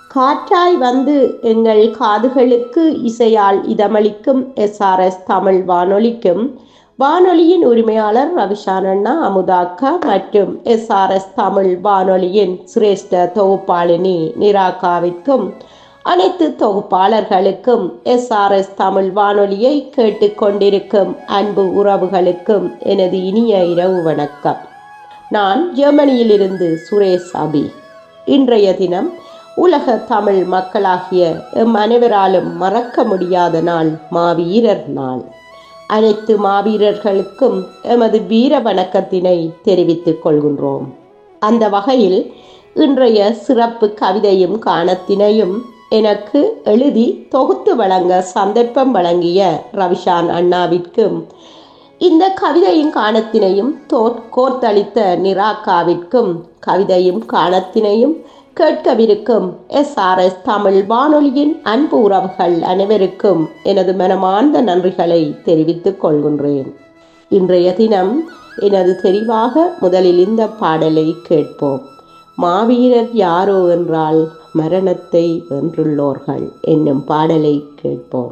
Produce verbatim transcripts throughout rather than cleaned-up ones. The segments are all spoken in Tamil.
காற்றாய் வந்து எங்கள் காதுகளுக்கு இசையால் இதமளிக்கும் எஸ்ஆர்எஸ் தமிழ் வானொலிக்கும், வானொலியின் உரிமையாளர் ரவிஷான் அண்ணா, அமுதாக்கா மற்றும் எஸ்ஆர்எஸ் தமிழ் வானொலியின் சிரேஷ்ட தொகுப்பாளினி நிராகாவிற்கும், அனைத்து தொகுப்பாளர்களுக்கும், எஸ்ஆர்எஸ் தமிழ் வானொலியை கேட்டுக்கொண்டிருக்கும் அன்பு உறவுகளுக்கும் எனது இனிய இரவு வணக்கம். நான் ஜெர்மனியிலிருந்து சுரேஷ் அபி. இன்றைய தினம் உலக தமிழ் மக்களாகிய எம் அனைவராலும் மறக்க முடியாத நாள், மாவீரர் நாள். அனைத்து மாவீரர்களுக்கும் எமது வீர வணக்கத்தினை தெரிவித்துக் கொள்கின்றோம். அந்த வகையில் இன்றைய சிறப்பு கவிதையும் காணத்தினையும் எனக்கு எழுதி தொகுத்து வழங்க சந்தர்ப்பம் வழங்கிய ரவிஷான் அண்ணாவிற்கும், இந்த கவிதையும் காணத்தினையும் தோ கோர்த்தளித்த நிராகாவிற்கும், கவிதையும் காணத்தினையும் கேட்கவிருக்கும் எஸ்ஆர்எஸ் தமிழ் வானொலியின் அன்பு உறவுகள் அனைவருக்கும் எனது மனமார்ந்த நன்றிகளை தெரிவித்துக் கொள்கின்றேன். இன்றைய தினம் எனது தெரிவாக முதலில் இந்த பாடலை கேட்போம். மாவீரர் யாரோ என்றால் மரணத்தை வென்றுள்ளோர்கள் என்னும் பாடலை கேட்போம்.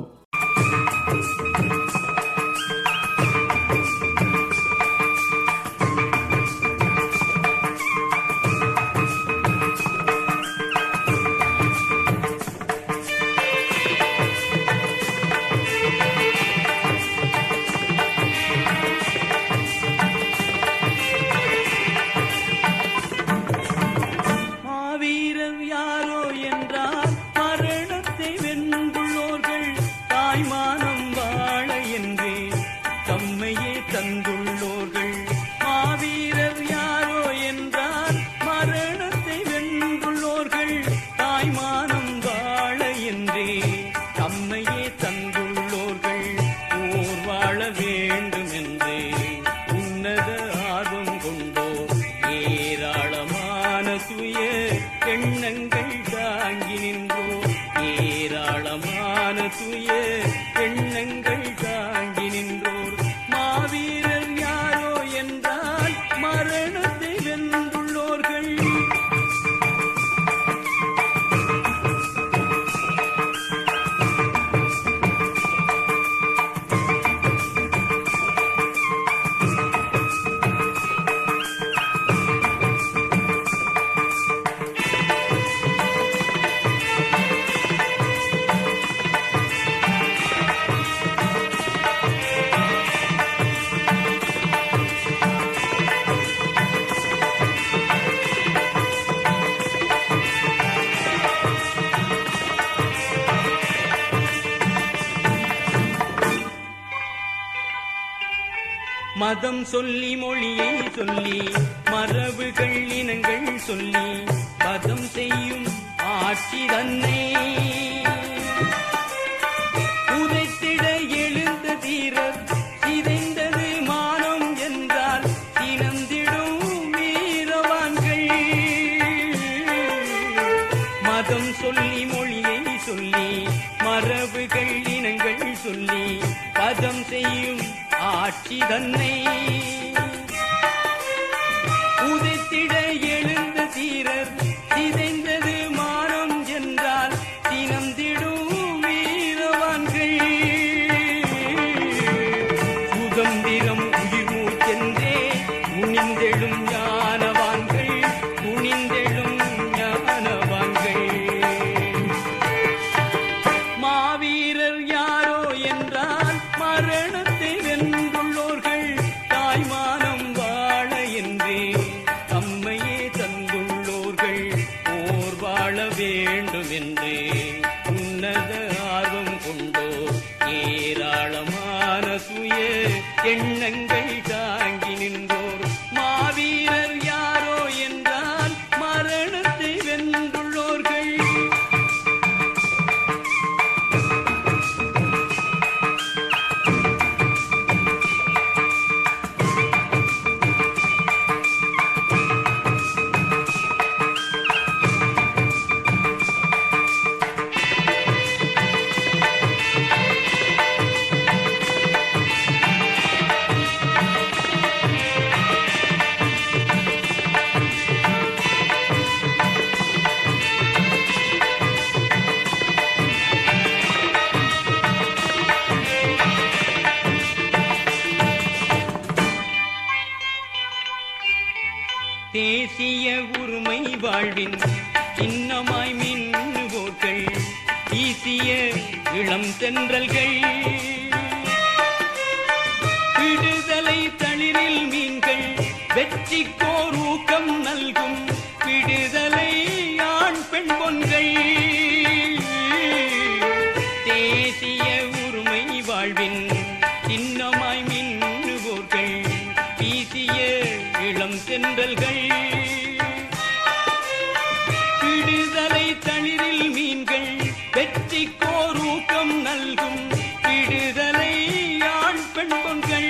மதம் சொல்லி மொழியை சொல்லி மரபுகள் இனங்கள் சொல்லி பதம் செய்யும் ஆட்சி தன்னை உதைத்திட எழுந்த தீரர் சிதைந்தது மானம் என்றால் சினந்திடும் வீரவான்கள். மதம் சொல்லி மொழியை சொல்லி மரபுகள் இனங்கள் சொல்லி பதம் செய்யும் ஆட்சி தன்னை உதைத்திட எழுந்த தீரர் சிதைந்தது மானம் என்றால் சினந்திடும் வீரவான்கள். சுதந்திரம் உயிர் மூச்சென்றே துணிந்தெழும் ஞானவான்கள், துணிந்தெழும் ஞானவான்கள். மாவீரர் யாரோ என்றால் மரணத்தை வென்றுள்ளோர்கள், தாய்மானம் வாழ என்றே தம்மையே தந்துள்ளோர்கள், போர் வாழ வேண்டும் என்றே உன்னத ஆர்வம் கொண்டோர், ஏராளமான சுய எண்ணங்கள் தாங்கி நின்றோர். மாவீரர் யாரோ என்றால் மரணத்தை வென்றுள்ளோர்கள். உரிமை வாழ்வின் சின்னமாய் மின்னுவோர்கள் வீசிய இளம் தென்றல்கள் விடுதலை தளிரில் மீன்கள் வெற்றிக்கோர் ஊக்கம் நல்கும் விடுதலை ஆண் பெண் பொன்கள் தேசிய உரிமை வாழ்வின் சின்னமாய் மின்னுவோர்கள் வீசிய இளம் தென்றல்கள் விடுதலை தளிரில் மீன்கள் வெற்றிக்கோர் ஊக்கம் நல்கும் விடுதலை ஆண் பெண் பொன்கள்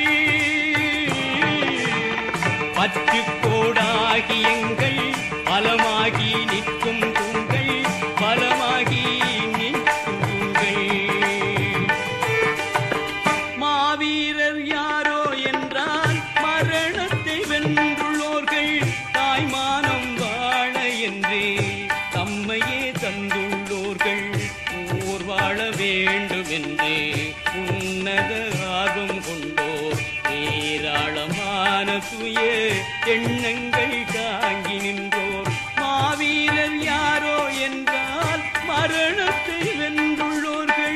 பற்று கோடாகி எங்கள் பலமாகி நிற்கும் தூண்கள் பலமாகி நிற்கும் தூண்கள் மாவீரர் யாரோ என்றால் மரணத்தை வென்றுள்ளோர்கள் தாய்மானம் வாழ என்றே தம்மையே தந்துள்ளோர்கள் ஊர் வாழ வேண்டும் என்றே உன்னத ஆர்வம் கொண்டோர் ஏராளமான சுய எண்ணங்கள் தாங்கி நின்றோர் மாவீரர் யாரோ என்றால் மரணத்தை வென்றுள்ளோர்கள்.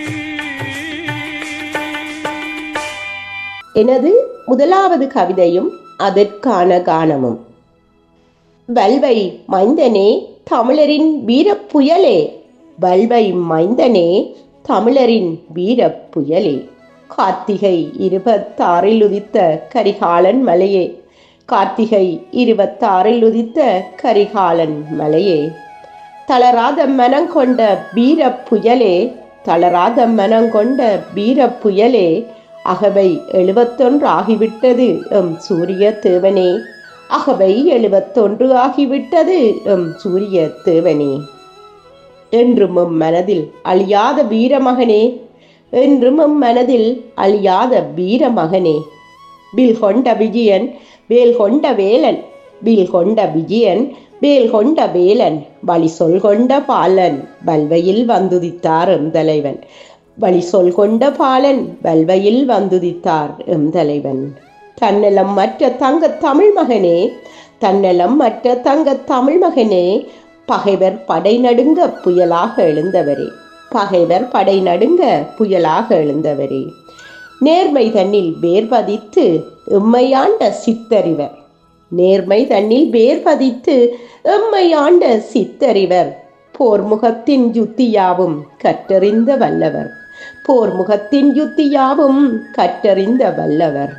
எனது முதலாவது கவிதையும் அதற்கான கானமும். வல்வை மைந்தனே தமிழரின் வீரப்புயலே, வல்வை மைந்தனே தமிழரின் வீரப்புயலே, கார்த்திகை இருபத்தாறில் உதித்த கரிகாலன் மலையே, கார்த்திகை இருபத்தாறில் உதித்த கரிகாலன் மலையே, தளராத மனங்கொண்ட வீரப்புயலே, தளராத மனங்கொண்ட வீரப்புயலே, அகவை எழுபத்தொன்று ஆகிவிட்டது எம் சூரிய தேவனே, அகவை எழுபத்தொன்று ஆகிவிட்டது எம் சூரிய தேவனே, என்றும் எம் மனதில் அழியாத வீரமகனே, என்றும் எம் மனதில் அழியாத வீரமகனே, வில் கொண்ட விஜயன் வேல் கொண்ட வேலன், வில் கொண்ட விஜயன் வேல் கொண்ட வேலன், வழி சொல் கொண்ட பாலன் வல்வையில் வந்துதித்தார் எம் தலைவன், வழி சொல் கொண்ட பாலன் வல்வையில் வந்துதித்தார் எம் தலைவன், தன்னலம் மற்ற தங்க தமிழ் மகனே, தன்னலம் மற்ற தங்க தமிழ் மகனே, பகைவர் படை நடுங்க புயலாக எழுந்தவரே, பகைவர் படை நடுங்க புயலாக எழுந்தவரே, நேர்மை தன்னில் வேர்பதித்து எம்மையாண்ட சித்தறிவர், நேர்மை தன்னில் வேர்பதித்து எம்மையாண்ட சித்தறிவர், போர்முகத்தின் யுத்தியாவும் கற்றறிந்த வல்லவர், போர்முகத்தின் யுத்தியாவும் கற்றறிந்த வல்லவர்,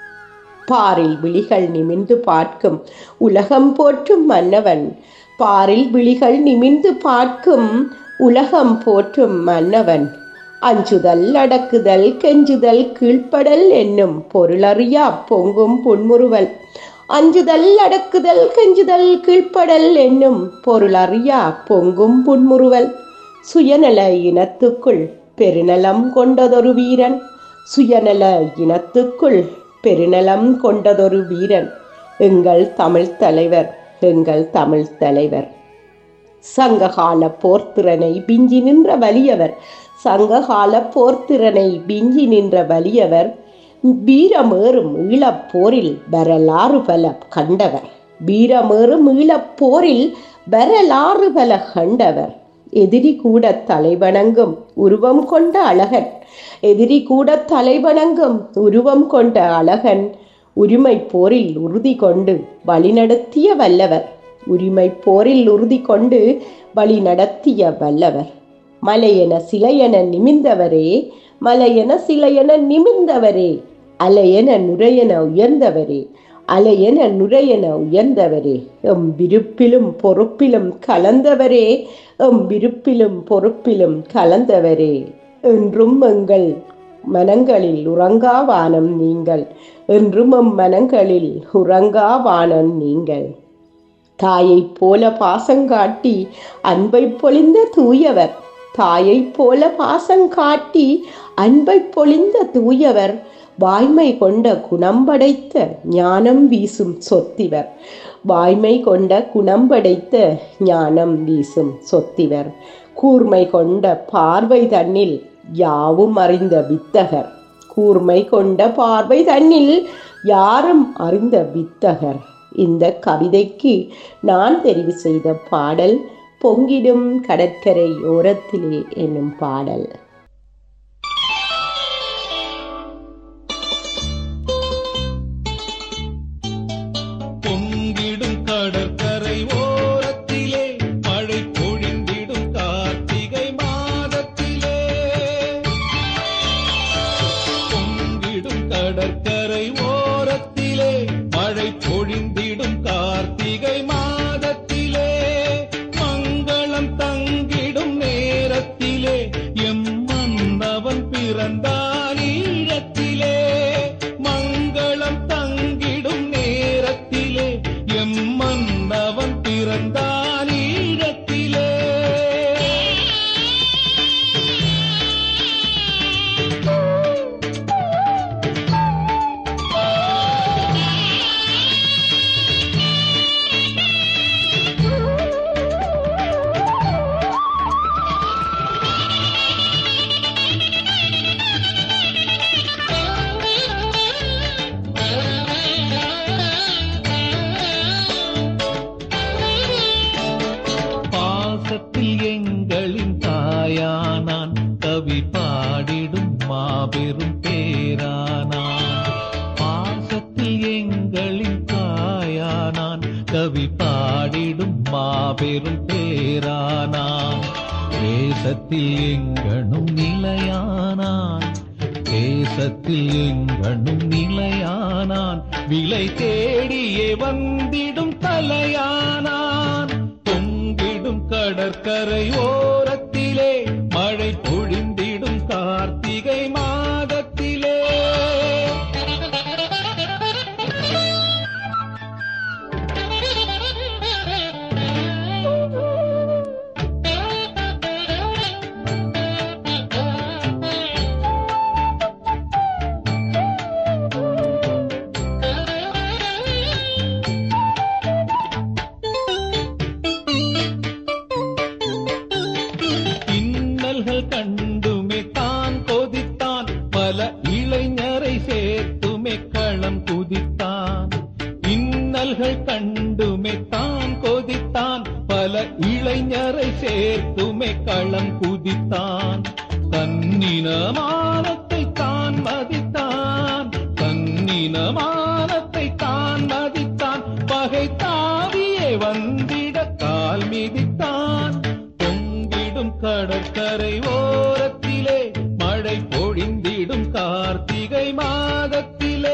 பாரில் விழிகள் நிமிர்ந்து பார்க்கும் உலகம் போற்றும் மன்னவன், பாரில் விழிகள் நிமிர்ந்து பார்க்கும் உலகம் போற்றும் மன்னவன், அஞ்சுதல் அடக்குதல் கெஞ்சுதல் கீழ்ப்படல் என்னும் பொருளறியா பொங்கும் புன்முறுவல், அஞ்சுதல் அடக்குதல் கெஞ்சுதல் கீழ்ப்படல் என்னும் பொருளறியா பொங்கும் புன்முறுவல், சுயநல இனத்துக்குள் பெருநலம் கொண்டதொரு வீரன், சுயநல இனத்துக்குள் பெருநலம் கொண்டதொரு வீரன், எங்கள் தமிழ் தலைவர், எங்கள் தமிழ் தலைவர், சங்ககால போர்த்திறனை விஞ்சி நின்ற வலியவர், சங்ககால போர்த்திறனை விஞ்சி நின்ற வலியவர், வீரமேறும் ஈழப்போரில் வரலாறு பல கண்டவர், வீரமேறும் ஈழப்போரில் வரலாறு பல கண்டவர், எதிரி கூட தலைவணங்கும் உருவம் கொண்ட அழகன், எதிரி கூட தலைவணங்கும் உருவம் கொண்ட அழகன், உரிமை போரில் உறுதி கொண்டு வழிநடத்திய வல்லவர், உரிமை போரில் உறுதி கொண்டு வழி நடத்திய வல்லவர், மலையென சிலையென நிமிர்ந்தவரே, மலையென சிலையென நிமிர்ந்தவரே, அலையென நுரையென உயர்ந்தவரே, அலையென நுரையென உயர்ந்தவரே, எம் விருப்பிலும் பொறுப்பிலும் கலந்தவரே, எம் விருப்பிலும் பொறுப்பிலும் கலந்தவரே, என்றும் எங்கள் மனங்களில் உறங்கா வானம் நீங்கள், என்றும் எம் மனங்களில் உறங்கா வானம் நீங்கள், தாயைப் போல பாசங்காட்டி அன்பை பொழிந்த தூயவர், தாயைப் போல பாசங்காட்டி அன்பை பொழிந்த தூயவர், வாய்மை கொண்ட குணம் படைத்த ஞானம் வீசும் சொத்திவர், வாய்மை கொண்ட குணம் படைத்த ஞானம் வீசும் சொத்திவர், கூர்மை கொண்ட பார்வை தன்னில் யாவும் அறிந்த வித்தகர், கூர்மை கொண்ட பார்வை தன்னில் யாரும் அறிந்த வித்தகர், இந்த கவிதைக்கு நான் தெரிவு செய்த பாடல் பொங்கிடும் கடற்கரை ஓரத்திலே என்னும் பாடல். பொங்கிடும் கடற்கரை ஓரத்திலே மழை பொழிந்திடும் கார்த்திகை மாதத்திலே, பொங்கிடும் கடற்கரை ஓரத்திலே மழை பொழிந்திடும் கார்த்திகை மாதத்திலே, மங்களம் தங்கிடும் நேரத்திலே எம் மன்னவன் பிறந்தான் ஈழத்திலே, மங்களம் தங்கிடும் நேரத்திலே எம் மன்னவன் பிறந்தான் ஈழத்திலே. பாசத்தில் எங்களின் தாயானான், கவி பாடிடும் மாபெரும் பேரானான். பாசத்தில் எங்களின் தாயானான், கவி பாடிடும் மாபெரும் பேரானான். தேசத்தில் எங்கனும் நிலையானான், தேசத்தில் எங்கனும் நிலையானான். விலை தேடியே வந்திடும் தலையானான். பொங்கிடும் கடற்கரை ஓரத்திலே மழை பொழிந்திடும் கார்த்திகை மாதத்திலே. இன்னல்கள் கண்டுமே தான் கொதித்தான், பல இளைஞரை சேர்த்துமே களம் குதித்தான். இன்னல்கள் கண்டுமே தான் கொதித்தான், பல இளைஞரை சேர்த்துமே களம் குதித்தான். தன்னினமானத்தை தான் மதித்தான், தன்னினமானத்தை தான் மதித்தான். பகை தாவியே வந்திட கால் மிதித்தான். பொங்கிடும் கடற்கரை ஓரத்திலே மழை பொழிந்திடும் கார்த்திகை மாதத்திலே.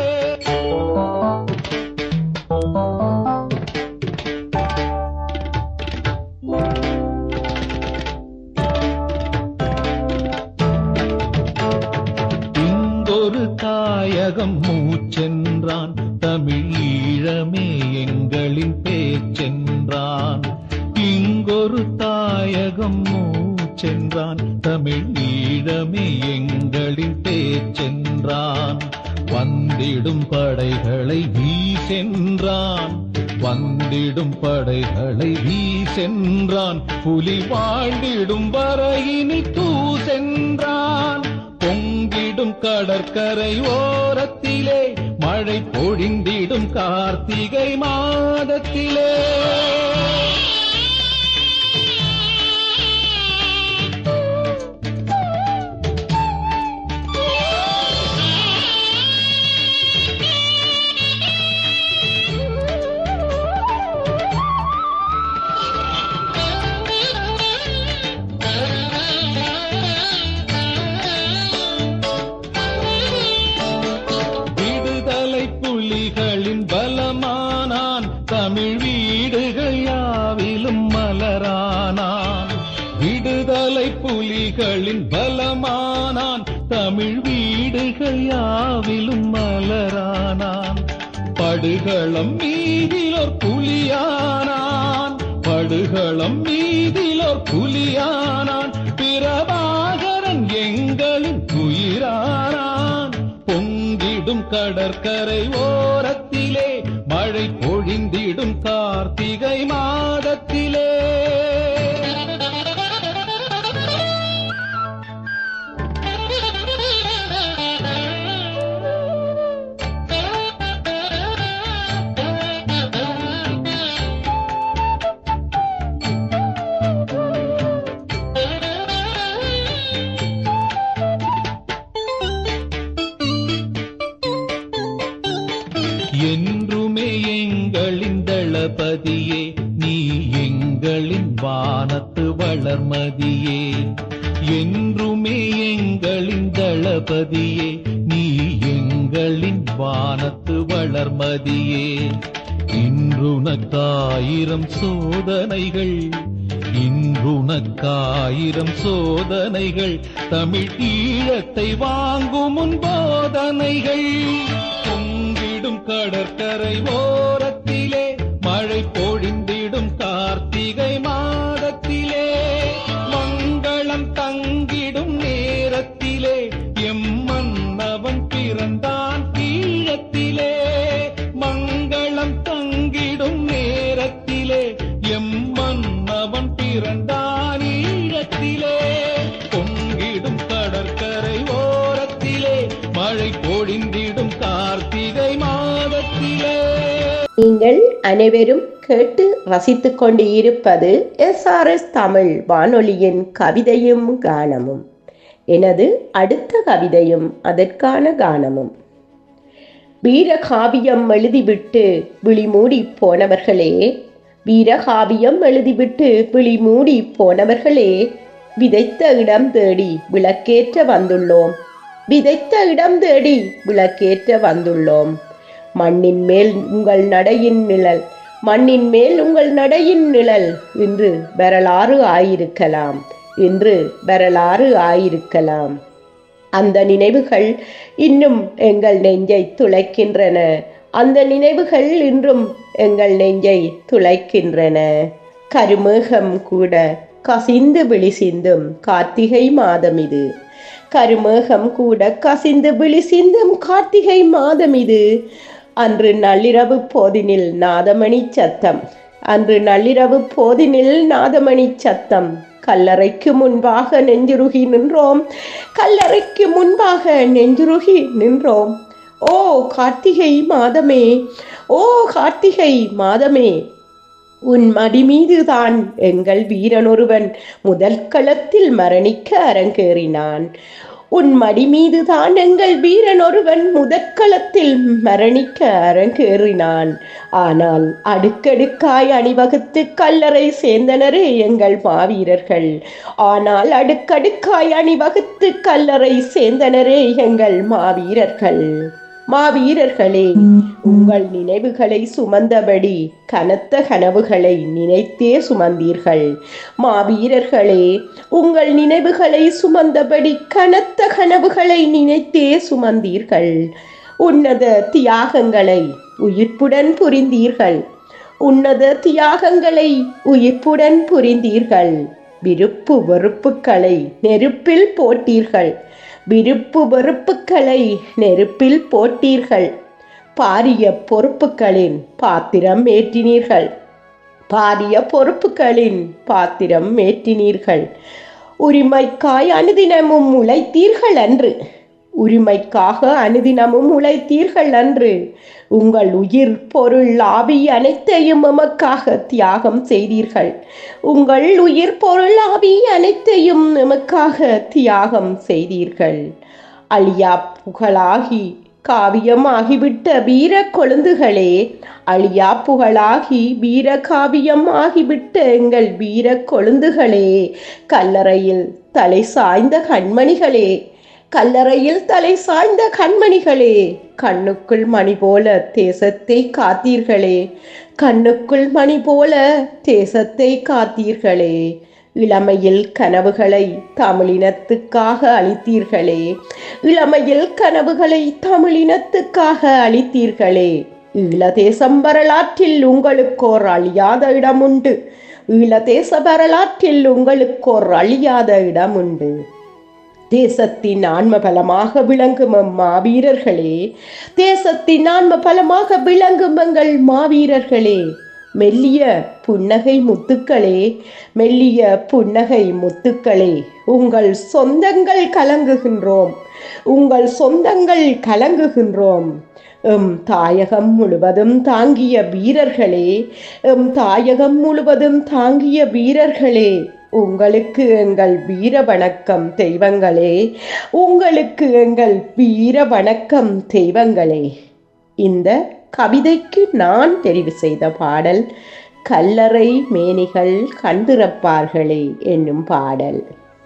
இங்கொரு தாயகம் மூச்சென்றான், தமிழ் ஈழமே எங்களின் பேச்சென்றான். இங்கொரு தாயகம் மூச்சென்றான், தமிழ் ஈழமே எங்களின் பேச்சென்றான். வந்திடும் படைகளை வீசென்றான், வந்திடும் படைகளை வீசென்றான். புலி வாழ்ந்திடும் வரையினில் தூசென்றான். பொங்கிடும் கடற்கரை ஓரத்திலே மழை பொழிந்திடும் கார்த்திகை மாதத்திலே. புலிகளின் பலமானான், தமிழ் வீடுகள் யாவிலும் மலரானான். விடுதலை புலிகளின் பலமானான், தமிழ் வீடுகள் யாவிலும் மலரானான். படுகளம் மீதிலோர் புலியானான், படுகளம் மீதிலோர் புலியானான். பிரபாகரன் எங்களின் உயிரானான். பொங்கிடும் கடற்கரை ஓரத்திலே மழை பொழிந்திடும் கார்த்திகை மாதத்திலே. வளர்மதியே, என்றுமே எங்களின் தளபதியே, நீ எங்களின் வானத்து வளர்மதியே. இன்றுனக்காயிரம் சோதனைகள், இன்றுனக்காயிரம் சோதனைகள், தமிழ் ஈழத்தை வாங்கும் முன் போதனைகள். பொங்கிடும் கடற்கரை ஓரத்திலே, மழை பொழிந்திடும் கார்த்திகை மாதத்திலே, மங்களம் தங்கிடும் நேரத்திலே, எம் மன்னவன் பிறந்தான் ஈழத்திலே. மங்களம் தங்கிடும் நேரத்திலே, எம் மன்னவன் பிறந்தான் ஈழத்திலே. பொங்கிடும் கடற்கரை ஓரத்திலே, மழை பொழிந்திடும் கார்த்திகை மாதத்திலே. நீங்கள் அனைவரும் கேட்டு ரசித்துக் கொண்டு இருப்பது எஸ் ஆர் எஸ் தமிழ் வானொலியின் கவிதையும் கானமும். எனது அடுத்த கவிதையும் அதற்கான கானமும். வீரகாவியம் எழுதிவிட்டு விழி மூடி போனவர்களே, வீரகாவியம் எழுதிவிட்டு விழி மூடி போனவர்களே, விதைத்த இடம் தேடி விளக்கேற்ற வந்துள்ளோம், விதைத்த இடம் தேடி விளக்கேற்ற வந்துள்ளோம். மண்ணின் மேல் உங்கள் நடையின் நிழல், மண்ணின் மேல் உங்கள் நடையின் நிழல் இன்று வரலாறு ஆயிருக்கலாம், இன்று வரலாறு ஆயிருக்கலாம். அந்த நினைவுகள் இன்னும் எங்கள் நெஞ்சை துளைக்கின்றன, அந்த நினைவுகள் இன்றும் எங்கள் நெஞ்சை துளைக்கின்றன. கருமேகம் கூட கசிந்து விழி சிந்தும் கார்த்திகை மாதம் இது, கருமேகம் கூட கசிந்து விழி சிந்தும் கார்த்திகை மாதம் இது. அன்று நள்ளிரவு போதினில் நாதமணி சத்தம், அன்று நள்ளிரவு போதினில் நாதமணி சத்தம். கல்லறைக்கு முன்பாக நெஞ்சுருகி நின்றோம், கல்லறைக்கு முன்பாக நெஞ்சுருகி நின்றோம். ஓ கார்த்திகை மாதமே, ஓ கார்த்திகை மாதமே, உன் மடி மீதுதான் எங்கள் வீரனொருவன் முதல் களத்தில் மரணிக்க அரங்கேறினான். உன் மடி மீதுதான் எங்கள் வீரன் ஒருவன் முதற்களத்தில் மரணிக்க அரங்கேறினான். ஆனால் அடுக்கடுக்காய் அணிவகுத்து கல்லறை சேர்ந்தனரே எங்கள் மாவீரர்கள், ஆனால் அடுக்கடுக்காய் அணிவகுத்து கல்லறை சேர்ந்தனரே எங்கள் மாவீரர்கள். மாவீரர்களே, உங்கள் நினைவுகளை சுமந்தபடி கனத்த கனவுகளை நினைத்தே சுமந்தீர்கள். மாவீரர்களே, உங்கள் நினைவுகளை சுமந்தபடி கனத்த கனவுகளை நினைத்தே சுமந்தீர்கள். உன்னத தியாகங்களை உயிர்ப்புடன் புரிந்தீர்கள், உன்னத தியாகங்களை உயிர்ப்புடன் புரிந்தீர்கள். விருப்பு வெறுப்புகளை நெருப்பில் போட்டீர்கள், விருப்பு வெறுப்புகளை நெருப்பில் போட்டீர்கள். பாரிய பொறுப்புகளின் பாத்திரம் ஏற்றினீர்கள், பாரிய பொறுப்புகளின் பாத்திரம் ஏற்றினீர்கள். உரிமைக்காய் அனுதினமும் உழைத்தீர்கள் அன்று, உரிமைக்காக அனுதினமும் உழைத்தீர்கள் அன்று. உங்கள் உயிர் பொருள் ஆவி அனைத்தையும் எமக்காக தியாகம் செய்தீர்கள், உங்கள் உயிர் பொருள் ஆவி அனைத்தையும் எமக்காக தியாகம் செய்தீர்கள். அழியா புகழாகி காவியமாகிவிட்ட வீர கொழுந்துகளே, அழியா புகழாகி வீர காவியம் ஆகிவிட்ட எங்கள் வீர கொழுந்துகளே, கல்லறையில் தலை சாய்ந்த கண்மணிகளே, கல்லறையில் தலை சாய்ந்த கண்மணிகளே, கண்ணுக்குள் மணி போல தேசத்தை காத்தீர்களே, கண்ணுக்குள் மணி போல தேசத்தை காத்தீர்களே. இளமையில் கனவுகளை தமிழினத்துக்காக அளித்தீர்களே, இளமையில் கனவுகளை தமிழினத்துக்காக அளித்தீர்களே. ஈழதேசம் வரலாற்றில் உங்களுக்கோர் அழியாத இடம் உண்டு, ஈழதேச வரலாற்றில் உங்களுக்கோர் அழியாத இடம் உண்டு. தேசத்தின் ஆன்ம பலமாக விளங்கும் மாவீரர்களே, தேசத்தின் ஆன்ம பலமாக விளங்கும் எங்கள் மாவீரர்களே, மெல்லிய புன்னகை முத்துக்களே, மெல்லிய புன்னகை முத்துக்களே, உங்கள் சொந்தங்கள் கலங்குகின்றோம், உங்கள் சொந்தங்கள் கலங்குகின்றோம். எம் தாயகம் முழுவதும் தாங்கிய வீரர்களே, எம் தாயகம் முழுவதும் தாங்கிய வீரர்களே, உங்களுக்கு எங்கள் வீர வணக்கம் தெய்வங்களே, உங்களுக்கு எங்கள் வீர வணக்கம் தெய்வங்களே. இந்த கவிதைக்கு நான் தெரிவு செய்த பாடல் கல்லறை மேனிகள் கண்டிருப்பார்களே என்னும் பாடல்.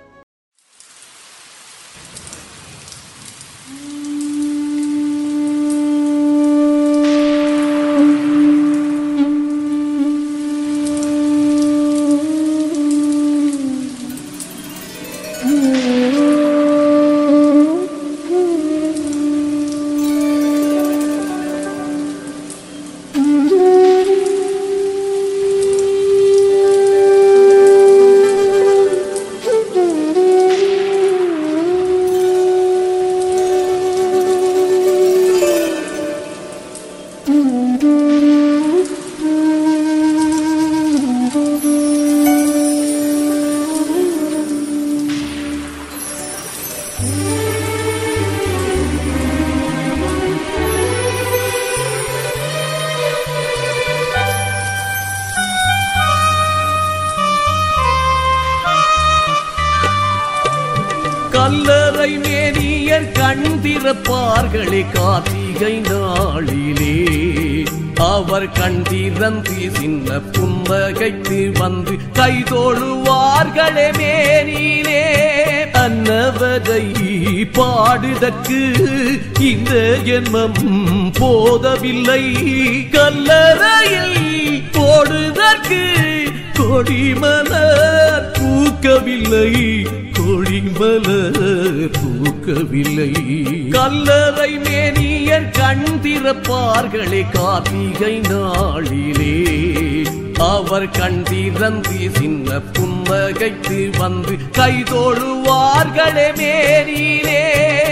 கல்லறை மேனியர் கண்டிருப்பார்களே கார்த்திகை நாளிலே, அவர் கண்டிரந்து சின்ன புன்னகைத்து வந்து கைதோழுவார்களே மேனிலே. அன்னவரை பாடுதற்கு இந்த ஜென்மம் போதவில்லை, கல்லறையில் போடுதற்கு கொடிமலர் பூக்கவில்லை, கொடிமலர் பூக்கவில்லை. கல்லறை மேனியர் கண்டிருப்பார்களே கார்த்திகை நாளிலே, அவர் கண்டிரந்து சின்ன புன்னகைத்து வந்து கைதோழுவார்களே மேனிலே.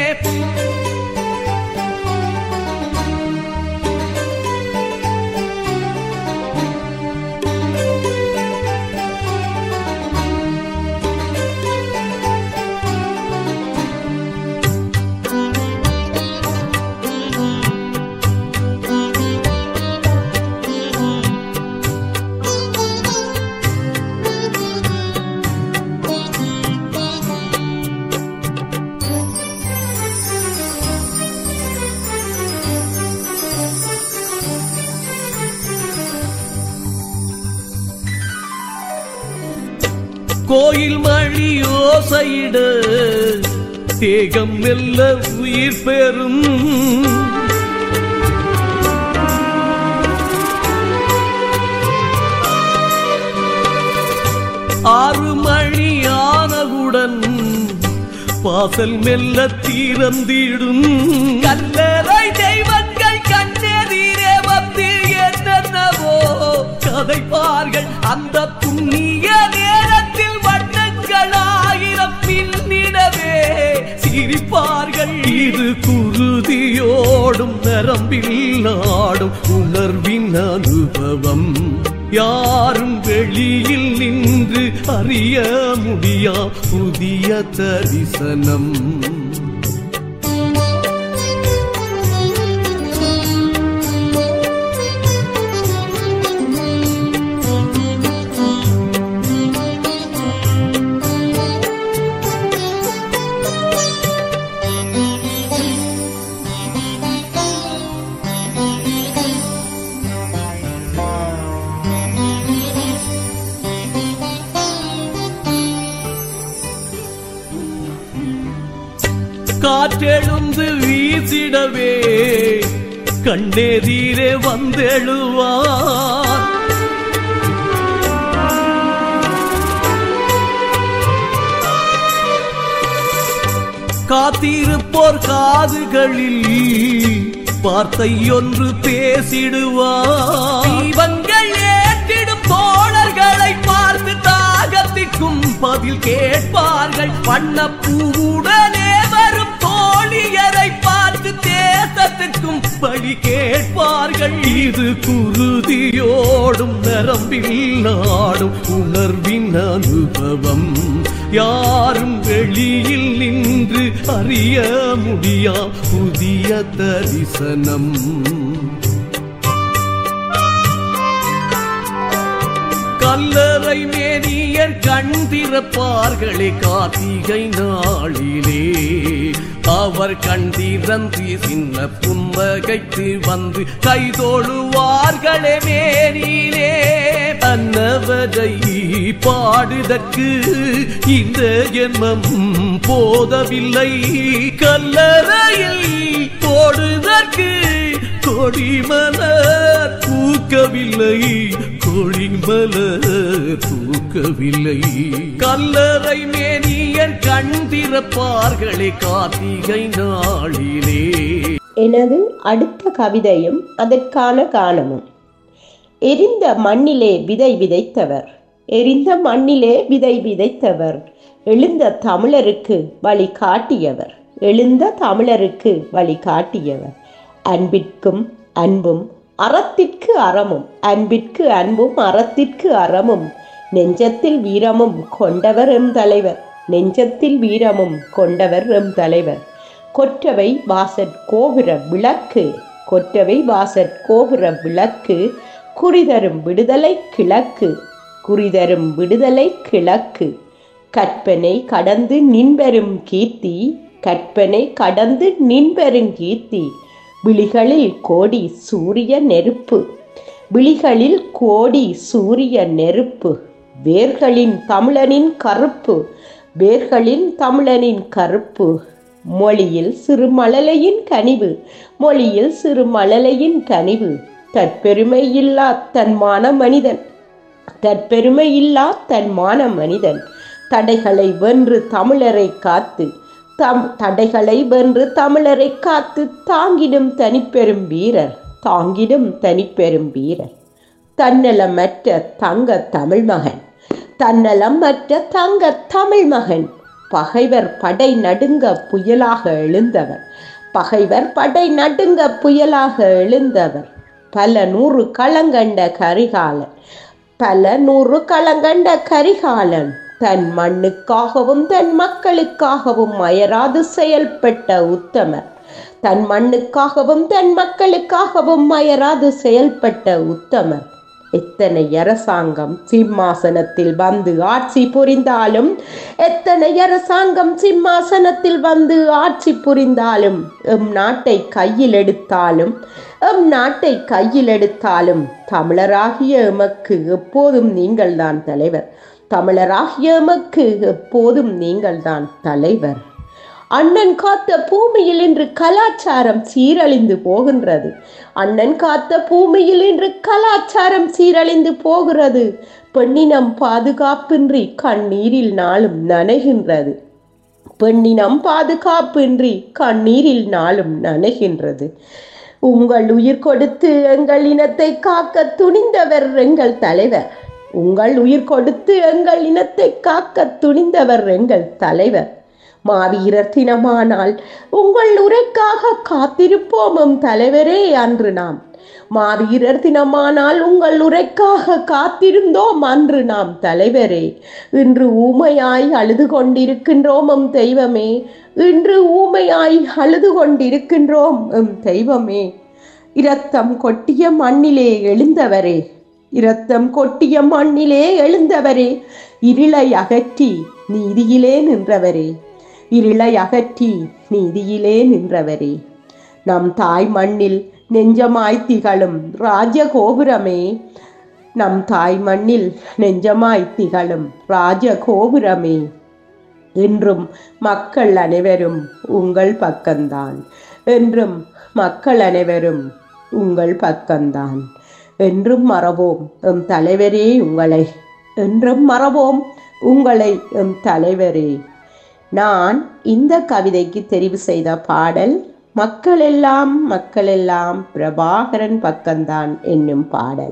கோயில் மணி ஓசையிட தேகம் மெல்ல உயிர் பெறும், ஆறு மணி ஆனவுடன் வாசல் மெல்ல திறந்திடும். கல்லறை தெய்வங்கள் கண்ணெதிரே வந்து என்னென்னவோ கதைப்பார்கள், அந்த புண்ணிய நேரத்தில் வண்ணங்கள் ஆயிரம் பின்னிடவே சிரிப்பார்கள். இது குருதியோடும் நரம்பில் ஆடும் உணர்வின் அனுபவம், யாரும் வெளியில் நின்று அறிய முடியா புதிய தரிசனம். காற்றெழுந்து வீசிடவே கண்ணெதிரே வந்தெழுவார், காத்திருப்போர் காதுகளில் வார்த்தை ஒன்று பேசிடுவார். தீபங்கள் ஏற்றிடும் தோழர்களை பார்த்து தாகத்திற்கும் பதில் கேட்பார்கள், வண்ணப்பூவுடனே வரும் தோழியரை பார்த்து தேசத்திற்கும் பழி கேட்பார்கள். இது குருதியோடும் நரம்பில் ஆடும் உணர்வின் அனுபவம், யாரும் வெளியில் நின்று அறிய முடியா புதிய தரிசனம். கல்லறை மேனியர் கண் திறப்பார்களே கார்த்திகை நாளிலே. அவர் கண் திறந்து சின்ன புன்னகைத்து வந்து கைதோழுவார்களே மேனிலே. அன்னவரை பாடுதற்கு இந்த ஜென்மம் போதவில்லை, கல்லறையில் போடுதற்கு கொடிமலர் பூக்கவில்லை, கொடிமலர் பூக்கவில்லை. கல்லறை மேனியர் கண் திறப்பார்களே கார்த்திகை நாளிலே. எனது அடுத்த கவிதையும் அதற்கான காரணமும். எரிந்த மண்ணிலே விதை விதைத்தவர், எரிந்த மண்ணிலே விதை விதைத்தவர், எழுந்த தமிழருக்கு வழி காட்டியவர், எழுந்த தமிழருக்கு வழி காட்டியவர். அன்பிற்கும் அன்பும் அறத்திற்கு அறமும், அன்பிற்கு அன்பும் அறத்திற்கு அறமும், நெஞ்சத்தில் வீரமும் கொண்டவர் எம் தலைவர், நெஞ்சத்தில் வீரமும் கொண்டவர் எம் தலைவர். கொற்றவை வாசற் கோபுர விளக்கு, கொற்றவை வாசற் கோபுர விளக்கு, குறிதரும் விடுதலை கிழக்கு, குறிதரும் விடுதலை கிழக்கு. கற்பனை கடந்து நின்பெரும் கீர்த்தி, கற்பனை கடந்து நின்பெரும் கீர்த்தி. விழிகளில் கோடி சூரிய நெருப்பு, விழிகளில் கோடி சூரிய நெருப்பு. வேர்களின் தமிழனின் கருப்பு, வேர்களின் தமிழனின் கருப்பு. மொழியில் சிறு மழலையின் கனிவு, மொழியில் சிறு மழலையின் கனிவு. தற்பெருமை இல்லா தன்மான மனிதன், தற்பெருமை இல்லா தன்மான மனிதன். தடைகளை வென்று தமிழரை காத்து, தம் தடைகளை வென்று தமிழரை காத்து தாங்கிடும் தனிப்பெரும் வீரர், தாங்கிடும் தனிப்பெரும் வீரர். தன்னலமற்ற தங்க தமிழ் மகன், தன்னலமற்ற தங்க தமிழ் மகன். பகைவர் படை நடுங்க புயலாக எழுந்தவர், பகைவர் படை நடுங்க புயலாக எழுந்தவர். பல நூறு களங்கண்ட கரிகாலன், பல நூறு களங்கண்ட கரிகாலன். தன் மண்ணுக்காகவும் தன் மக்களுக்காகவும் அயராது செயல்பட்ட உத்தமர், தன் மண்ணுக்காகவும் தன் மக்களுக்காகவும் அயராது செயல்பட்ட உத்தமர். எத்தனை அரசாங்கம் சிம்மாசனத்தில் வந்து ஆட்சி புரிந்தாலும், எத்தனை அரசாங்கம் சிம்மாசனத்தில் வந்து ஆட்சி புரிந்தாலும், எம் நாட்டை கையில் எடுத்தாலும், எம் நாட்டை கையில் எடுத்தாலும் தமிழராகிய எமக்கு எப்போதும் நீங்கள்தான் தலைவர், தமிழராகிய எமக்கு எப்போதும் நீங்கள்தான் தலைவர். அண்ணன் காத்த பூமியில் இன்று கலாச்சாரம் சீரழிந்து போகின்றது, அண்ணன் காத்த பூமியில் இன்று கலாச்சாரம் சீரழிந்து போகிறது. பெண்ணினம் பாதுகாப்பின்றி கண்ணீரில் நாளும் நனைகின்றது, பெண்ணினம் பாதுகாப்பின்றி கண்ணீரில் நாளும் நனைகின்றது. உங்கள் உயிர் கொடுத்து எங்கள் இனத்தை காக்க துணிந்தவர் எங்கள் தலைவர், உங்கள் உயிர் கொடுத்து எங்கள் இனத்தை காக்க துணிந்தவர் எங்கள் தலைவர். மாவீரர் தினமானால் உங்கள் உரைக்காக காத்திருப்போம் எம் தலைவரே அன்று நாம், மாவீரர் தினமானால் உங்கள் உரைக்காக காத்திருந்தோம் அன்று நாம் தலைவரே. இன்று ஊமையாய் அழுது கொண்டிருக்கின்றோம் எம் தெய்வமே, இன்று ஊமையாய் அழுது கொண்டிருக்கின்றோம் எம் தெய்வமே. இரத்தம் கொட்டிய மண்ணிலே எழுந்தவரே, இரத்தம் கொட்டிய மண்ணிலே எழுந்தவரே. இருளை அகற்றி நீதியிலே நின்றவரே, இருளை அகற்றி நீதியிலே நின்றவரே. நம் தாய் மண்ணில் நெஞ்சமாய் திகழும் ராஜகோபுரமே, நம் தாய் மண்ணில் நெஞ்சமாய் திகழும் ராஜகோபுரமே. என்றும் மக்கள் அனைவரும் உங்கள் பக்கம்தான், என்றும் மக்கள் அனைவரும் உங்கள் பக்கம்தான். என்றும் மறவோம் எம் தலைவரே உங்களை, என்றும் மறவோம் உங்களை எம் தலைவரே. நான் இந்த கவிதைக்கு தெரிவு செய்த பாடல் மக்கள் எல்லாம் மக்கள் எல்லாம் பிரபாகரன் பக்கம்தான் என்னும் பாடல்.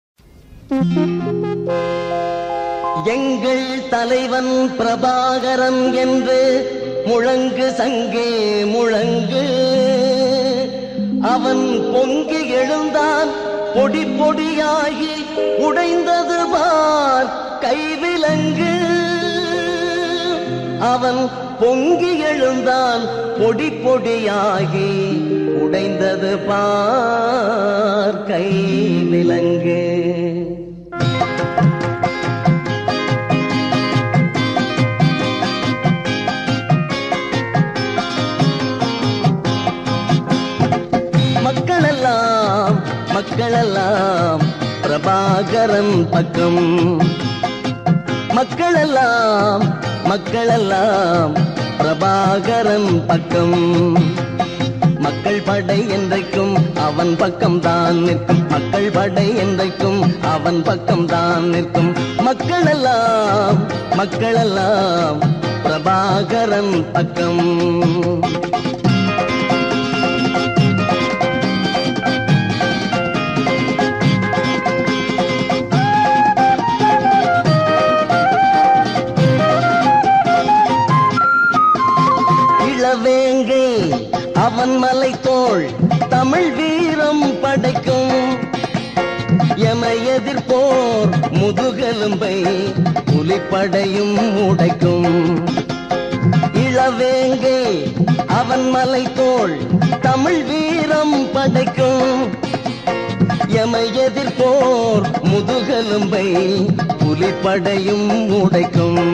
எங்கள் தலைவன் பிரபாகரன் என்று முழங்கு சங்கே முழங்கு, அவன் பொங்கி எழுந்தான் பொடி பொடியாகி உடைந்தது பார் கைவிலங்கு. அவன் பொங்கி எழுந்தான் பொடி பொடியாகி உடைந்தது பார் கைவிலங்கு. பிரபாகரன் பக்கம். மக்களெல்லாம் மக்களெல்லாம் பிரபாகரன் பக்கம். மக்கள் படை என்றைக்கும் அவன் பக்கம் தான் நிற்கும். மக்கள் படை என்றைக்கும் அவன் பக்கம் தான் நிற்கும். மக்களெல்லாம் மக்களெல்லாம் பிரபாகரன் பக்கம். இளவேங்கை அவன் மலைத்தோள் தமிழ் வீரம் படைக்கும். எமை எதிர்ப்போர் முதுகெலும்பை புலிப்படையும் உடைக்கும். இளவேங்கை அவன் மலைத்தோள் தமிழ் வீரம் படைக்கும். எமை எதிர்ப்போர் முதுகெலும்பை புலிப்படையும் உடைக்கும்.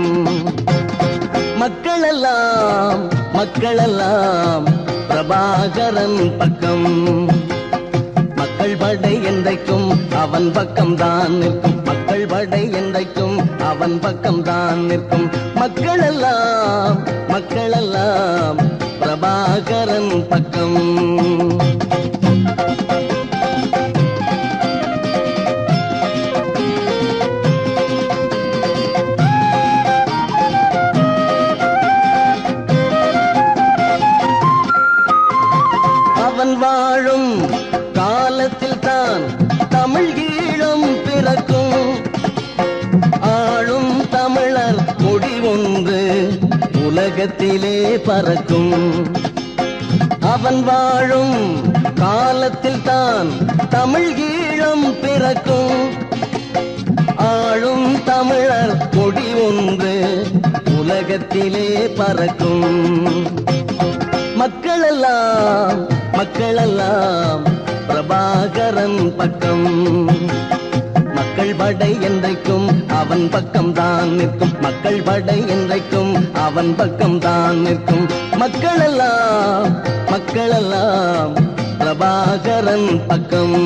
மக்களெல்லாம் மக்களெல்லாம் பிரபாகரன் பக்கம். மக்கள் படை என்றைக்கும் அவன் பக்கம் தான் நிற்கும். மக்கள் படை என்றைக்கும் அவன் பக்கம் தான் நிற்கும். மக்களெல்லாம் மக்களெல்லாம் பிரபாகரன் பக்கம். அவன் வாழும் காலத்தில் தான் தமிழ் ஈழம் பிறக்கும். ஆளும் தமிழர் கொடி ஒன்று உலகத்திலே பறக்கும். அவன் வாழும் காலத்தில் தான் தமிழ் ஈழம் பிறக்கும். ஆளும் தமிழர் கொடி ஒன்று உலகத்திலே பறக்கும். மக்களெல்லாம் மக்களெல்லாம் பிரபாகரன் பக்கம். மக்கள் படை என்றைக்கும் அவன் பக்கம் தான் நிற்கும். மக்கள் படை என்றைக்கும் அவன் பக்கம் தான் நிற்கும். மக்களெல்லாம் மக்களெல்லாம் பிரபாகரன் பக்கம்.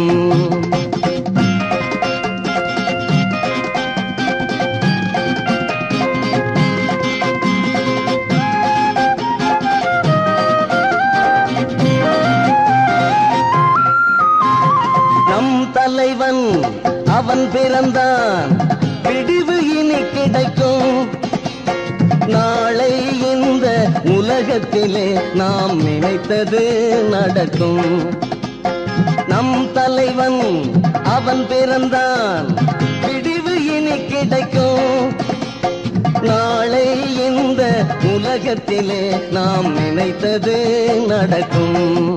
தலைவன் அவன் பிறந்தான் விடிவு இனி கிடைக்கும். நாளை இந்த உலகத்திலே நாம் நினைத்தது நடக்கும். நம் தலைவன் அவன் பிறந்தான் விடிவு இனி கிடைக்கும். நாளை இந்த உலகத்திலே நாம் நினைத்தது நடக்கும்.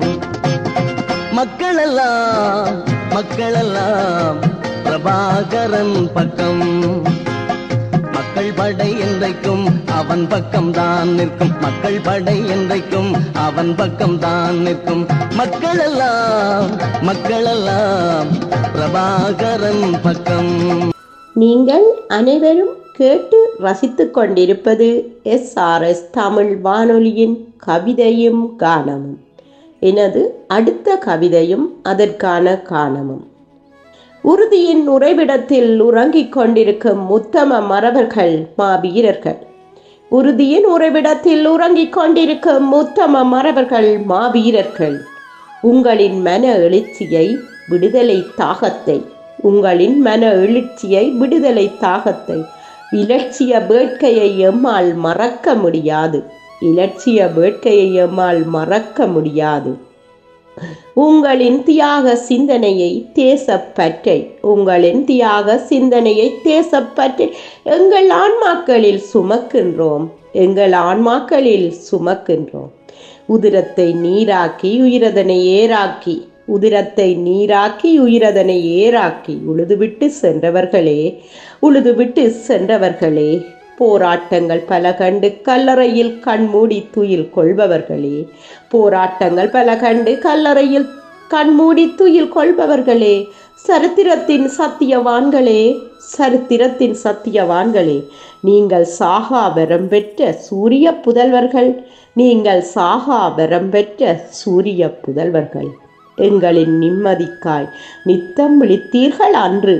மக்களெல்லாம் மக்களெல்லாம் பிரபாகரன் பக்கம். மக்கள் படை என்றைக்கும் அவன் பக்கம் தான் நிற்கும். மக்கள் படை என்றைக்கும் அவன் பக்கம் தான் நிற்கும். மக்களெல்லாம் மக்களெல்லாம் பிரபாகரன் பக்கம். நீங்கள் அனைவரும் கேட்டு ரசித்துக் கொண்டிருப்பது எஸ் ஆர் எஸ் தமிழ் வானொலியின் கவிதையும் கானமும். எனது அடுத்த கவிதையும் அதற்கான காரணமும். உறுதியின் உறைவிடத்தில் உறங்கிக் கொண்டிருக்கும் உத்தம மறவர்கள் மாவீரர்கள். உறுதியின் உறைவிடத்தில் உறங்கிக் கொண்டிருக்கும் உத்தம மறவர்கள் மாவீரர்கள். உங்களின் மன எழுச்சியை விடுதலை தாகத்தை உங்களின் மன எழுச்சியை விடுதலை தாகத்தை இலட்சிய வேட்கையை எம்மால் மறக்க முடியாது. இலட்சிய வேட்கையை எம்மால் மறக்க முடியாது. உங்களின் தியாக சிந்தனையை தேசப்பற்றை உங்களின் தியாக சிந்தனையை தேசப்பற்றை எங்கள் ஆன்மாக்களில் சுமக்கின்றோம். எங்கள் ஆன்மாக்களில் சுமக்கின்றோம். உதிரத்தை நீராக்கி உயிரதனை ஏராக்கி உதிரத்தை நீராக்கி உயிரதனை ஏராக்கி உழுதுவிட்டு சென்றவர்களே உழுதுவிட்டு சென்றவர்களே போராட்டங்கள் பல கண்டு கல்லறையில் கண்மூடி துயில் கொள்பவர்களே போராட்டங்கள் பல கண்டு கல்லறையில் கண்மூடி துயில் கொள்பவர்களே சரித்திரத்தின் சத்தியவான்களே சரித்திரத்தின் சத்தியவான்களே நீங்கள் சாகா வரம் பெற்ற சூரிய புதல்வர்கள். நீங்கள் சாகா வரம் பெற்ற சூரிய புதல்வர்கள். எங்களின் நிம்மதிக்காய் நித்தம் விழித்தீர்கள் அன்று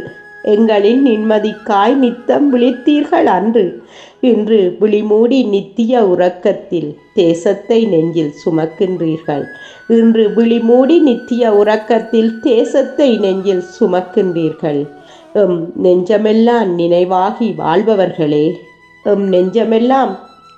எங்களின் நிம்மதிக்காய் நித்தம் விழித்தீர்கள் அன்று. இன்று விழிமூடி நித்திய உறக்கத்தில் தேசத்தை நெஞ்சில் சுமக்கின்றீர்கள். இன்று விழிமூடி நித்திய உறக்கத்தில் தேசத்தை நெஞ்சில் சுமக்கின்றீர்கள். எம் நெஞ்சமெல்லாம் நினைவாகி வாழ்பவர்களே, எம் நெஞ்சமெல்லாம்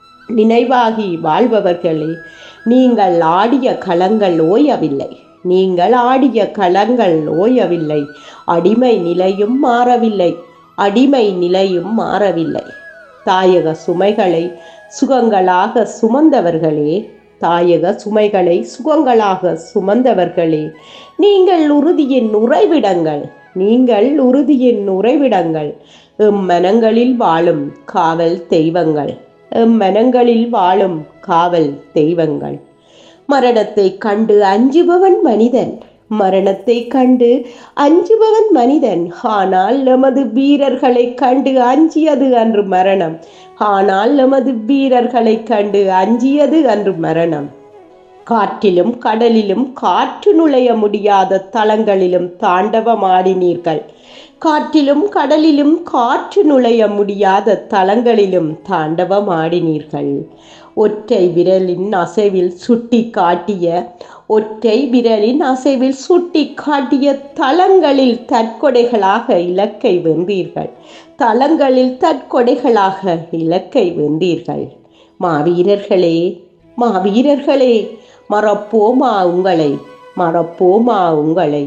நினைவாகி வாழ்பவர்களே, நீங்கள் ஆடிய களங்கள் ஓயவில்லை. நீங்கள் ஆடிய களங்கள் ஓயவில்லை. அடிமை நிலையும் மாறவில்லை. அடிமை நிலையும் மாறவில்லை. தாயக சுமைகளை சுகங்களாக சுமந்தவர்களே, தாயக சுமைகளை சுகங்களாக சுமந்தவர்களே, நீங்கள் உறுதியின் உறைவிடங்கள். நீங்கள் உறுதியின் உறைவிடங்கள். எம் மனங்களில் வாழும் காவல் தெய்வங்கள். எம் மனங்களில் வாழும் காவல் தெய்வங்கள். மரணத்தை கண்டு அஞ்சுபவன் மனிதன். மரணத்தை கண்டு அஞ்சுபவன் மனிதன். ஆனால் நமது வீரர்களை கண்டு அஞ்சியது அன்று மரணம். ஆனால் நமது வீரர்களை கண்டு அஞ்சியது அன்று மரணம். காற்றிலும் கடலிலும் காற்று நுழைய முடியாத தளங்களிலும் தாண்டவமாடினீர்கள். காற்றிலும் கடலிலும் காற்று நுழைய முடியாத தளங்களிலும் தாண்டவமாடினீர்கள். ஒற்றை விரலின் அசைவில் சுட்டி காட்டிய ஒற்றை விரலின் அசைவில் சுட்டி காட்டிய தளங்களில் தற்கொடைகளாக இலக்கை வென்றீர்கள். தளங்களில் தற்கொடைகளாக இலக்கை வென்றீர்கள். மாவீரர்களே, மாவீரர்களே, மறப்போமா உங்களை, மறப்போமா உங்களை.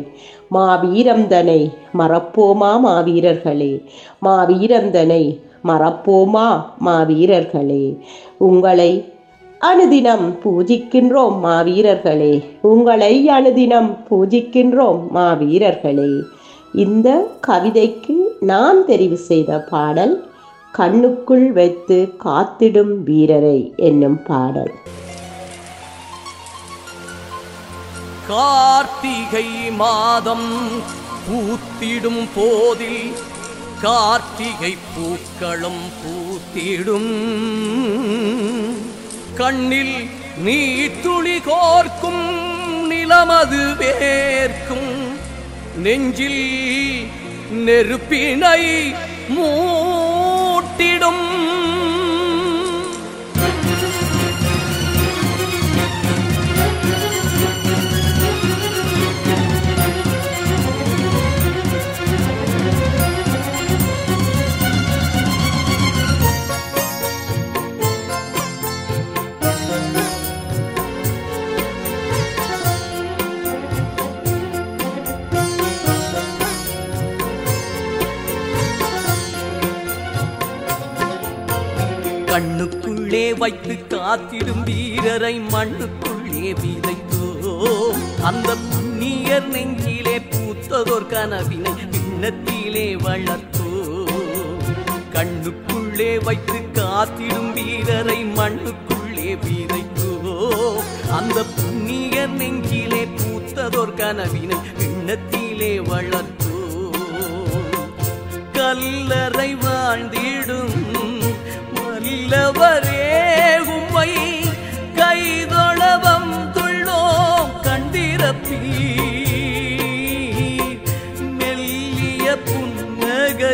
மாவீரந்தனை மறப்போமா மாவீரர்களே, மாவீரந்தனை மறப்போமா மாவீரர்களே. உங்களை அனுதினம் பூஜிக்கின்றோம் மாவீரர்களே. உங்களை அனுதினம் பூஜிக்கின்றோம் மாவீரர்களே. இந்த கவிதைக்கு நான் தெரிவு செய்த பாடல் கண்ணுக்குள் வைத்து காத்திடும் வீரரை என்னும் பாடல். கார்த்திகை மாதம் பூத்திடும் போதில் கார்த்திகை பூக்களும் பூத்திடும். கண்ணில் நீர் துளி கோர்க்கும் நிலமது வேர்க்கும். நெஞ்சில் நெருப்பினை மூட்டிடும். கண்ணுக்குள்ளே வைத்து காத்திடும் வீரரை மண்ணுக்குள்ளே விதைத்தோம். அந்த புண்ணியர் நெஞ்சிலே பூத்ததோர் கனவினை பின்னத்திலே வளர்த்தோம். கண்ணுக்குள்ளே வைத்து காத்திடும் வீரரை மண்ணுக்குள்ளே விதைத்தோம். அந்த புண்ணியர் நெஞ்சிலே பூத்ததோர் கனவினை பின்னத்திலே வளர்த்தோம். கல்லறை வாழ்ந்திடும் வல்லவரே உம்மை கைதொழவம் துள்ளோம் கண்டிரப்பீர். மெல்லிய புன்னகை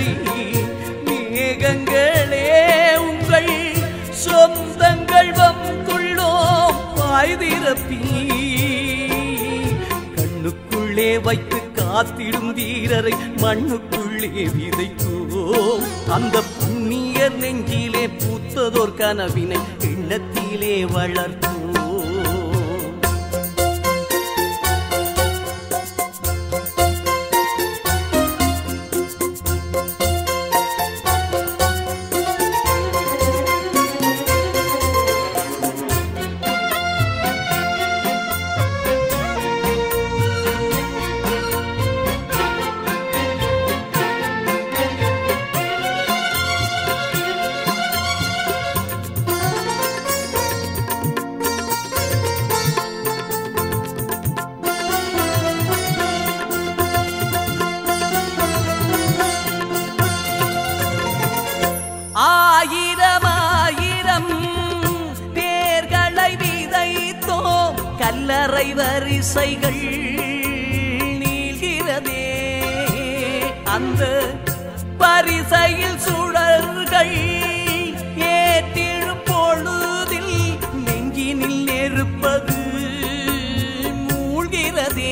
மேகங்களே உங்கள் சொந்தங்கள் வந்துள்ளோம் பாய்திரப்பீர். கண்ணுக்குள்ளே வைத்து காத்திடும் வீரரை மண்ணுக்குள்ளே விதைத்தோம். அந்த புண்ணியர் நெஞ்சிலே பூத்ததோர் கனவினை எண்ணத்திலே வளர்த்தோம். கல்லறை வரிசைகள் நீள்கிறதே. அந்த வரிசையில் சுடர்கள் ஏற்றிடும் பொழுதில் நெஞ்சினில் நெருப்பது மூழ்கிறதே.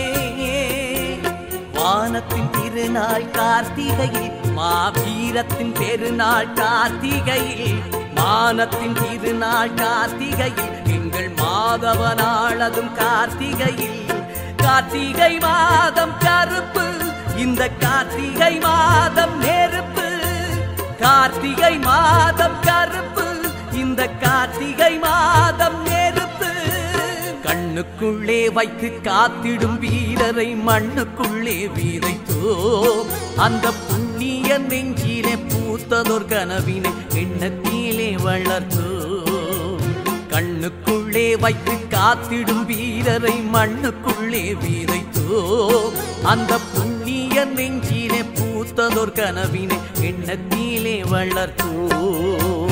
வானத்தின் திருநாள் கார்த்திகையில் மாவீரத்தின் பெருநாள் கார்த்திகையில் மானத்தின் திருநாள் கார்த்திகையில் எங்கள் மாதவனாளதும் கார்த்திகையில் கார்த்திகை மாதம் கருப்பு இந்த கார்த்திகை மாதம் நெருப்பு கார்த்திகை மாதம் கருப்பு இந்த கார்த்திகை மாதம் நெருப்பு. கண்ணுக்குள்ளே வைத்து காத்திடும் வீரரை மண்ணுக்குள்ளே வீரைத்தோம் அந்த புண்ணிய நெஞ்சிலே பூத்ததோர் கனவினை எண்ணத்திலே வளர்த்தோம். கண்ணுக்குள்ளே வைத்து காத்திடும் வீரரை மண்ணுக்குள்ளே வீரைத்தோம் அந்த புண்ணிய நெஞ்சிலே பூத்ததோர் கனவினை எண்ணத்திலே வளர்த்தோம்.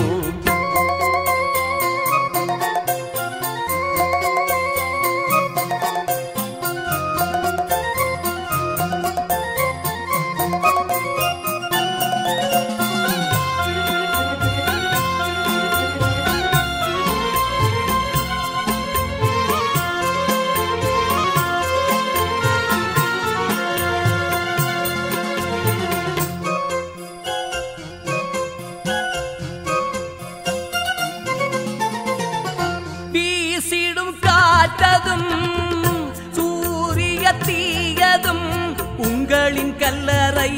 சூரிய தீயதும் உங்களின் கல்லறை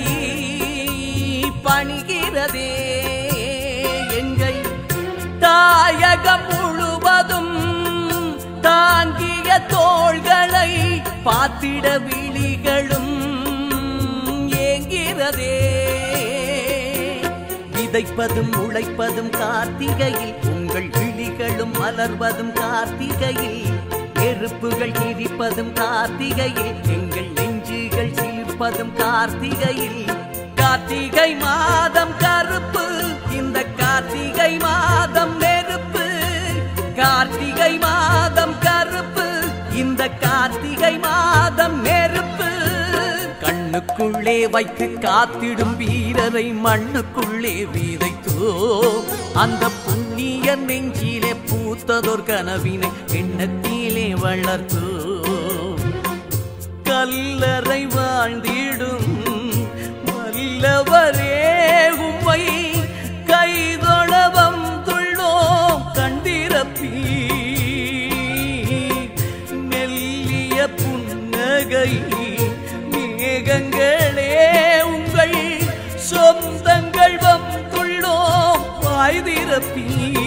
பணிகிறதே. எங்கள் தாயகம் முழுவதும் தாங்கிய தோள்களை பார்த்திட விழிகளும் ஏங்கிறதே. விதைப்பதும் உழைப்பதும் கார்த்திகையில் உங்கள் விழிகளும் மலர்வதும் கார்த்திகையில் நெருப்புகள் எரிப்பதும் கார்த்திகையில் எங்கள் நெஞ்சுகள் சிலிர்ப்பதும் கார்த்திகையில் கார்த்திகை மாதம் கருப்பு இந்த கார்த்திகை மாதம் நெருப்பு கார்த்திகை மாதம் கருப்பு இந்த கார்த்திகை மாதம் நெருப்பு. கண்ணுக்குள்ளே வைத்து காத்திடும் வீரரை மண்ணுக்குள்ளே வீரைத்தோம் அந்த புண்ணிய நெஞ்சிலே பூத்ததோர் கனவினை எண்ணத்திலே வளர்த்தோம். கல்லறை வாழ்ந்திடும் வல்லவரே உம்மை கைதொழ வந்துள்ளோம் கண்டிரப்பி. மெல்லிய புன்னகை மேகங்களே உங்கள் சொந்தங்கள் வந்துள்ளோம் வாய்திரப்பி.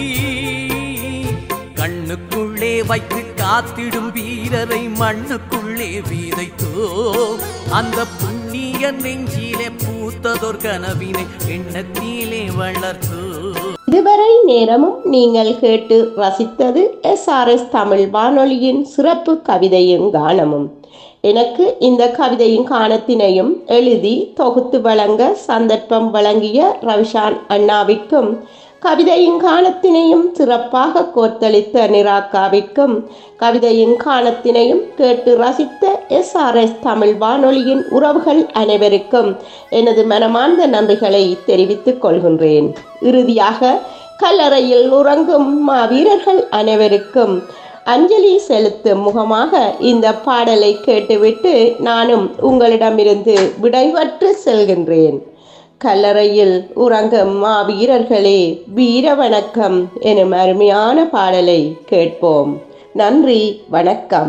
கண்ணுக்குள்ளே வைத்து காத்திடும் வீரரை மண்ணுக்குள்ளே வீரைத்தோம் அந்த புண்ணிய நெஞ்சிலே பூத்ததோர் கனவினை எண்ணத்திலே வளர்த்தோம். இதுவரை நேரமும் நீங்கள் கேட்டு ரசித்தது எஸ் ஆர் எஸ் தமிழ் வானொலியின் சிறப்பு கவிதையும் கானமும். எனக்கு இந்த கவிதையும் கானத்தினையும் எழுதி தொகுத்து வழங்க சந்தர்ப்பம் வழங்கிய ரவிஷான் அண்ணாவிற்கும் கவிதையின் கானத்தினையும் சிறப்பாக கோர்த்தளித்த நிராக்காவிற்கும் கவிதையின் கானத்தினையும் கேட்டு ரசித்த எஸ் ஆர் எஸ் தமிழ் வானொலியின் உறவுகள் அனைவருக்கும் எனது மனமார்ந்த நன்றிகளை தெரிவித்துக் கொள்கின்றேன். இறுதியாக கல்லறையில் உறங்கும் மாவீரர்கள் அனைவருக்கும் அஞ்சலி செலுத்தும் முகமாக இந்த பாடலை கேட்டுவிட்டு நானும் உங்களிடமிருந்து விடைபெற்று செல்கின்றேன். கல்லறையில் உறங்கும் மாவீரர்களே வீர வணக்கம் எனும் அருமையான பாடலை கேட்போம். நன்றி, வணக்கம்.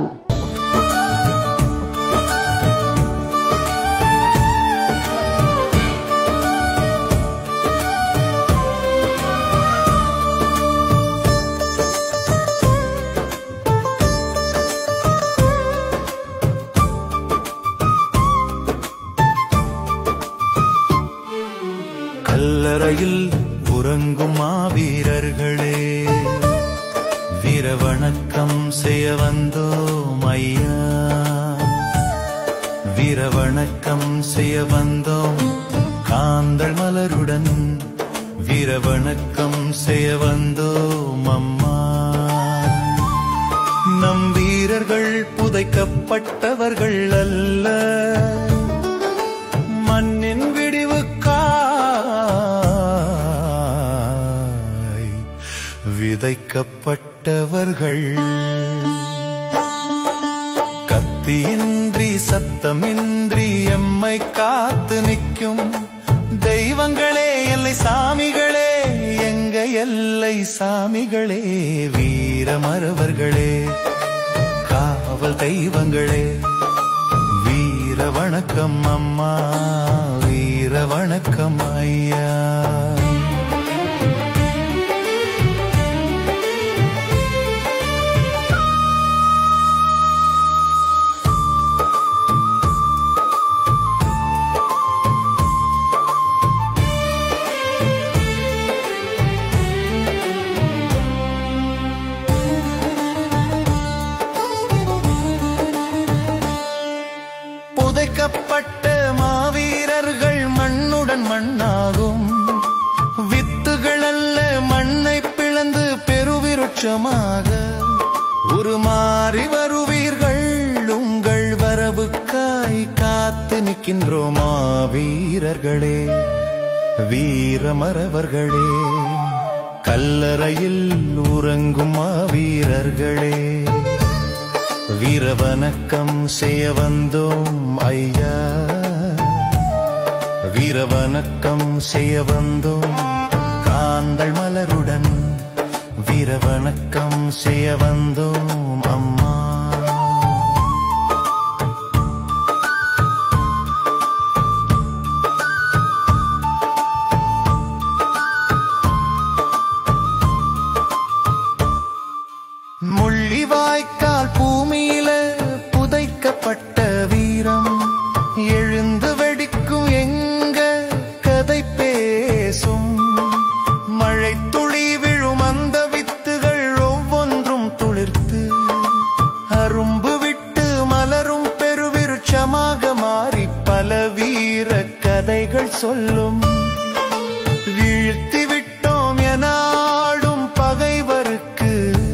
கல்லறையில் உறங்கும் மாவீரர்களே வீர வணக்கம் செய்ய வந்தோம் ஐயா. வீர வணக்கம் செய்ய வந்தோம் காந்தள் மலருடன். வீர வணக்கம் செய்ய வந்தோம் அம்மா. நம் வீரர்கள் புதைக்கப்பட்டவர்கள் அல்ல, மண்ணின் விடிவுக்காக விதைக்கப்பட்டவர்கள். கத்தியின்றி சத்தமின்றி எம்மை காத்து நிற்கும் தெய்வங்களே, எல்லை சாமிகளே, எங்க எல்லை சாமிகளே, வீரமறவர்களே, காவல் தெய்வங்களே, வீர வணக்கம் அம்மா, வீர வணக்கம் ஐயா. புதைக்கப்பட்ட மாவீரர்கள் மண்ணுடன் மண்ணாகும், வித்துகள் அல்ல மண்ணை பிளந்து பெருவிருட்சமாக உருமாறி வருவீர்கள். உங்கள் வரவுக்காய் காத்து நிற்கின்றோம் மாவீரர்களே, வீரமறவர்களே, கல்லறையில் உறங்கும் மாவீரர்களே, வீர வணக்கம் செய்ய வந்தோம் ஐயா, வீர வணக்கம் செய்ய வந்தோம் காந்தள் மலருடன், வீர வணக்கம் செய்ய வந்தோம் அம்மா. முள்ளிவாய்க்கால் பூமியில புதைக்கப்பட்ட வீரம், எழுந்து வெடிக்கும் எங்க கதை பேசும். மழை துளி விழும் அந்த வித்துகள் ஒவ்வொன்றும் துளிர்த்து அரும்பு விட்டு மலரும் பெருவிருட்சமாக மாறி பல வீர கதைகள் சொல்லும். வீழ்த்தி விட்டோம் எனாடும் பகைவருக்கு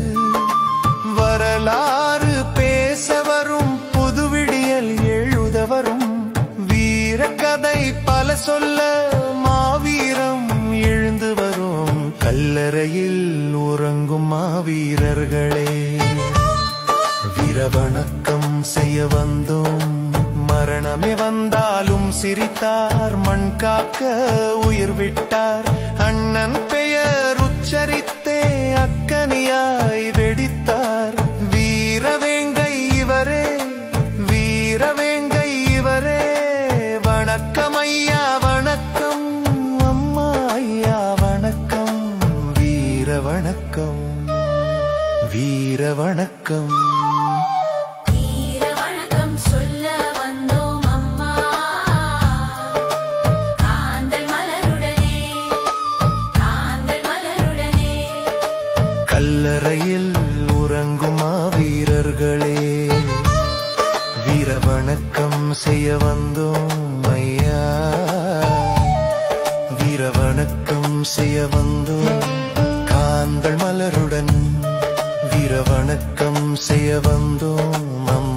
வரலாறு பேச வரும், புதுவிடியல் எழுத வரும், வீர கதை பல சொல்ல மாவீரம் எழுந்து வரும். கல்லறையில் உறங்கும் மாவீரர்களே, வீர வணக்கம் செய்ய வந்தோம். மரணமே வந்தாலும் சிரித்தார், மண் காக்க உயிர் விட்டார். அண்ணன் பெயர் உச்சரித்தே அக்கனியாய் வெடித்தார். வீரவேங்கை இவரே, வீரவேங்கை இவரே, வணக்கம் ஐயா, வணக்கம் அம்மா ஐயா, வணக்கம், வீர வணக்கம், வீர வணக்கம். கல்லறையில் உறங்கும் மாவீரர்களே, வீர வணக்கம் செய்ய வந்தோம் ஐயா, வீர வணக்கம் செய்ய வந்தோம் காந்தள் மலருடன், வீர வணக்கம் செய்ய வந்தோம் அம்மா.